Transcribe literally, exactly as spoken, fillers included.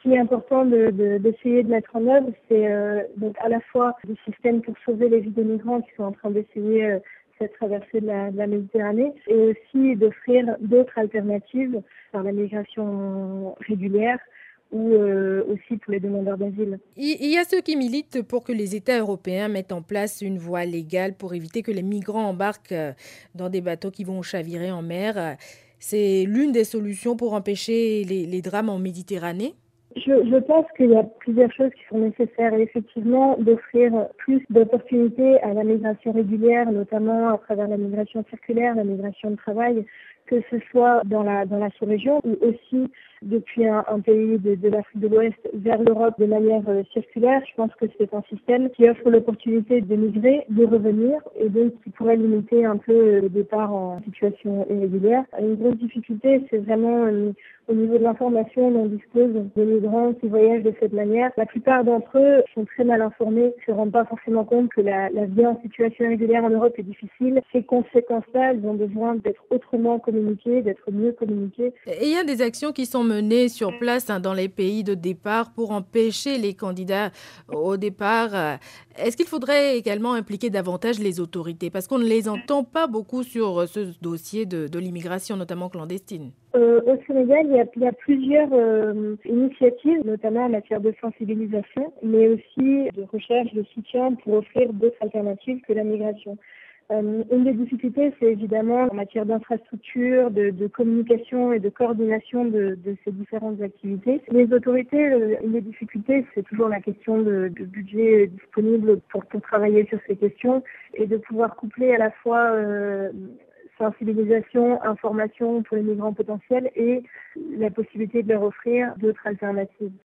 qui est important de, de, d'essayer de mettre en œuvre, c'est euh, donc à la fois des systèmes pour sauver les vies des migrants qui sont en train d'essayer euh, cette traversée de la, de la Méditerranée, et aussi d'offrir d'autres alternatives par la migration régulière ou euh, aussi pour les demandeurs d'asile. Il il y a ceux qui militent pour que les États européens mettent en place une voie légale pour éviter que les migrants embarquent euh, dans des bateaux qui vont chavirer en mer. Euh, C'est l'une des solutions pour empêcher les, les drames en Méditerranée. Je, je pense qu'il y a plusieurs choses qui sont nécessaires. Et effectivement, d'offrir plus d'opportunités à la migration régulière, notamment à travers la migration circulaire, la migration de travail, que ce soit dans la dans la sous-région ou aussi depuis un, un pays de, de l'Afrique de l'Ouest vers l'Europe de manière euh, circulaire. Je pense que c'est un système qui offre l'opportunité de migrer, de revenir et donc qui pourrait limiter un peu euh, le départ en situation irrégulière. Une grosse difficulté, c'est vraiment euh, au niveau de l'information dont on dispose des migrants qui voyagent de cette manière. La plupart d'entre eux sont très mal informés, ne se rendent pas forcément compte que la, la vie en situation irrégulière en Europe est difficile. Ces conséquences-là, elles ont besoin d'être autrement communiquées, d'être mieux communiquées. Et il y a des actions qui sont menées sur place hein, dans les pays de départ pour empêcher les candidats au départ. euh, Est-ce qu'il faudrait également impliquer davantage les autorités? Parce qu'on ne les entend pas beaucoup sur euh, ce dossier de, de l'immigration, notamment clandestine. Euh, au Sénégal, il y a, il y a plusieurs euh, initiatives, notamment en matière de sensibilisation, mais aussi de recherche, de soutien pour offrir d'autres alternatives que la migration. Euh, une des difficultés, c'est évidemment en matière d'infrastructure, de, de communication et de coordination de, de ces différentes activités. Les autorités, euh, une des difficultés, c'est toujours la question de, de budget disponible pour, pour travailler sur ces questions et de pouvoir coupler à la fois euh, sensibilisation, information pour les migrants potentiels et la possibilité de leur offrir d'autres alternatives.